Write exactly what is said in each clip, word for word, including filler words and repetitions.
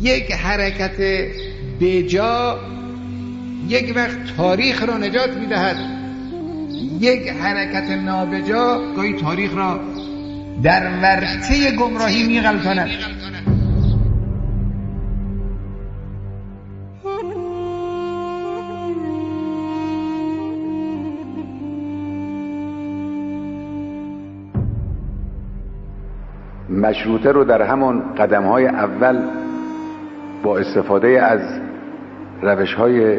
یک حرکت بجا یک وقت تاریخ را نجات می‌دهد، یک حرکت نابجا گاهی تاریخ را در ورطه گمراهی می‌غلطاند. مشروطه رو در همان قدم‌های اول با استفاده از روش‌های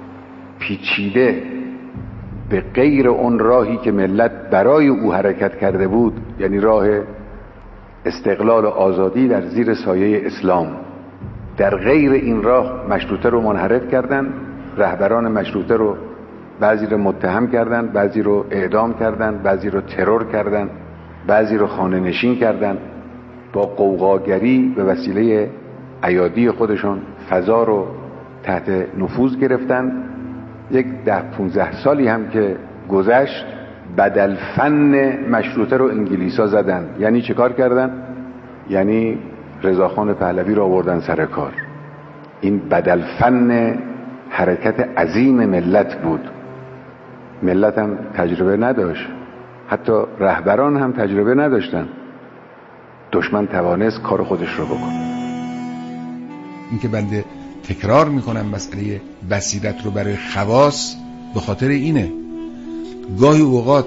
پیچیده به غیر اون راهی که ملت برای او حرکت کرده بود، یعنی راه استقلال و آزادی در زیر سایه اسلام، در غیر این راه مشروطه رو منحرف کردن. رهبران مشروطه رو بعضی رو متهم کردن، بعضی رو اعدام کردن، بعضی رو ترور کردن، بعضی رو خانه نشین کردن. با قوقاگری به وسیله ایادی خودشون فضا رو تحت نفوذ گرفتن. یک ده پونزده سالی هم که گذشت بدل فن مشروطه رو انگلیسا زدن. یعنی چه کار کردن؟ یعنی رضاخان پهلوی رو آوردن سر کار. این بدل فن حرکت عظیم ملت بود. ملت هم تجربه نداشت، حتی رهبران هم تجربه نداشتن. دشمن توانست کار خودش رو بکنه. این که بنده تکرار میکنم مسئله بصیرت رو برای خواص به خاطر اینه. گاهی اوقات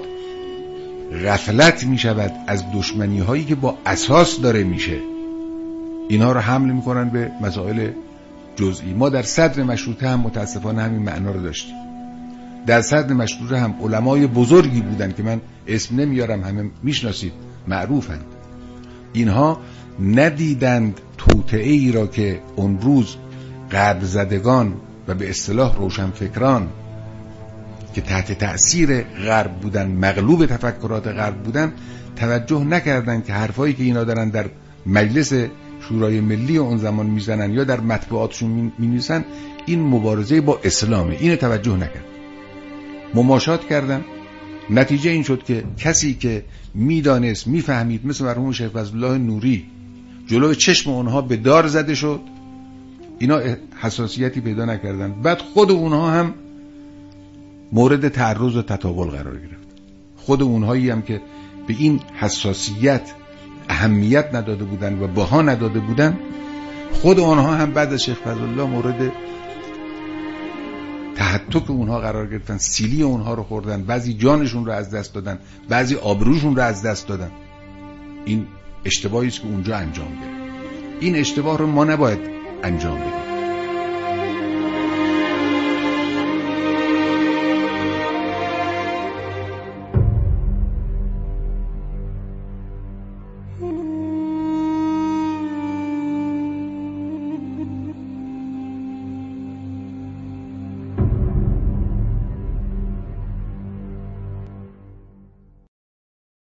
غفلت میشود از دشمنی هایی که با اساس داره میشه، اینها رو حمل میکنن به مسائل جزئی. ما در صدر مشروطه هم متاسفانه همین معنا رو داشتیم. در صدر مشروطه هم علمای بزرگی بودن که من اسم نمیارم، همه میشناسید، معروفند. اینها ندیدند توطئه ای را که اون روز غرب زدگان و به اصطلاح روشنفکران که تحت تأثیر غرب بودن، مغلوب تفکرات غرب بودن، توجه نکردند که حرفایی که اینا دارن در مجلس شورای ملی اون زمان میزنن یا در مطبوعاتشون مینویسن این مبارزه با اسلامه. اینو توجه نکرد، مماشات کردن. نتیجه این شد که کسی که میدانست، میفهمید، مثل مرحوم شیخ فضلالله نوری، جلوی چشم اونها به دار زده شد. اینا حساسیتی پیدا نکردن. بعد خود اونها هم مورد تعرض و تطاول قرار گرفت. خود اونهایی هم که به این حساسیت اهمیت نداده بودن و بها نداده بودن، خود اونها هم بعد از شیخ فضلالله مورد تحتک اونها قرار گرفتن. سیلی اونها رو خوردن، بعضی جانشون رو از دست دادن، بعضی آبروشون رو از دست دادن. این اشتباهی است که اونجا انجام گرفت. این اشتباه رو ما نباید انجام بدیم.